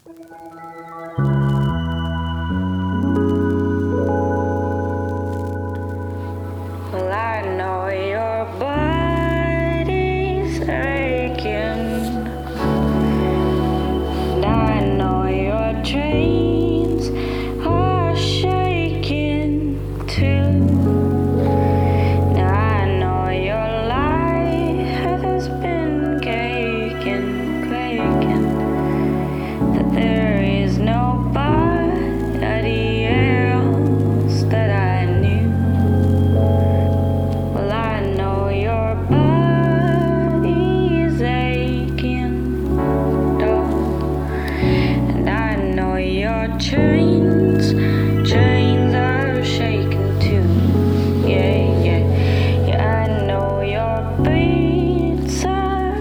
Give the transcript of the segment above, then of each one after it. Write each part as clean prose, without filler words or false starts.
Well, I know your body's aching, and I know your dreams are shaking too. Now I know your life has been quaking, that there is nobody else that I knew. Well, I know your body's aching, and I know your chains are shaking too. Yeah, I know your beats are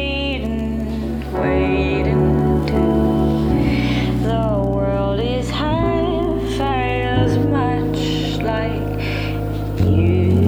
waiting too. The world is half as much like you.